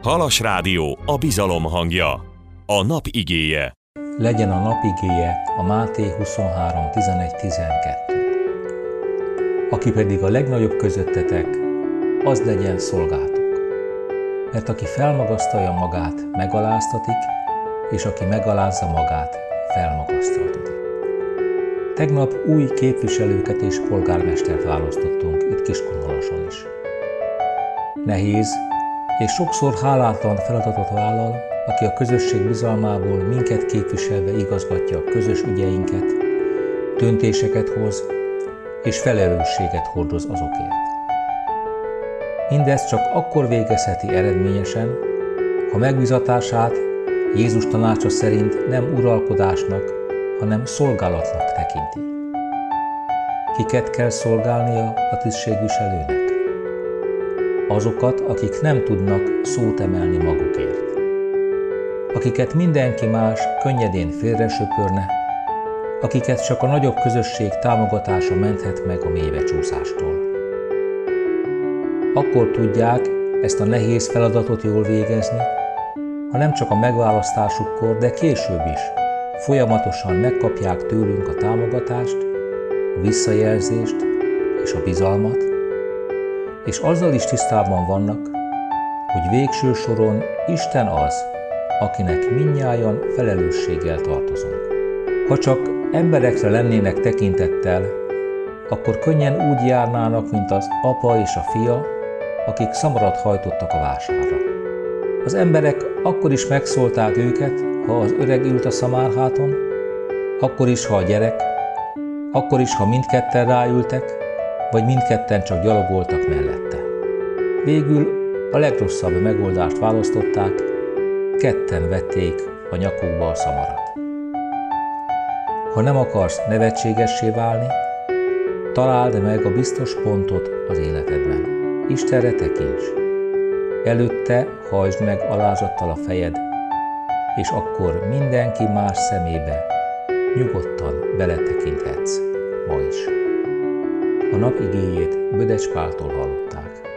Halas Rádió, a bizalom hangja. A nap igéje. Legyen a nap igéje a Máté 23.11-12. Aki pedig a legnagyobb közöttetek, az legyen szolgátok. Mert aki felmagasztalja magát, megaláztatik, és aki megalázza magát, felmagasztaltatik. Tegnap új képviselőket és polgármestert választottunk itt Kiskunhalason is. Nehéz és sokszor hálátlan feladatot vállal, aki a közösség bizalmából minket képviselve igazgatja a közös ügyeinket, döntéseket hoz és felelősséget hordoz azokért. Mindezt csak akkor végezheti eredményesen, ha megbízatását Jézus tanácsa szerint nem uralkodásnak, hanem szolgálatnak tekinti. Kiket kell szolgálnia a tisztségviselőnek? Azokat, akik nem tudnak szót emelni magukért. Akiket mindenki más könnyedén félresöpörne, akiket csak a nagyobb közösség támogatása menthet meg a mélybecsúszástól. Akkor tudják ezt a nehéz feladatot jól végezni, ha nem csak a megválasztásukkor, de később is folyamatosan megkapják tőlünk a támogatást, a visszajelzést és a bizalmat, és azzal is tisztában vannak, hogy végső soron Isten az, akinek mindnyájan felelősséggel tartozunk. Ha csak emberekre lennének tekintettel, akkor könnyen úgy járnának, mint az apa és a fia, akik szamarat hajtottak a vásárra. Az emberek akkor is megszólták őket, ha az öreg ült a szamárháton, akkor is, ha a gyerek, akkor is, ha mindketten ráültek, vagy mindketten csak gyalogoltak mellette. Végül a legrosszabb megoldást választották, ketten vették a nyakukba a szamarat. Ha nem akarsz nevetségessé válni, találd meg a biztos pontot az életedben. Istenre tekints. Előtte hajtsd meg alázattal a fejed, és akkor mindenki más szemébe nyugodtan beletekinthetsz ma is. A nap igéjét Bödecs Páltól hallották.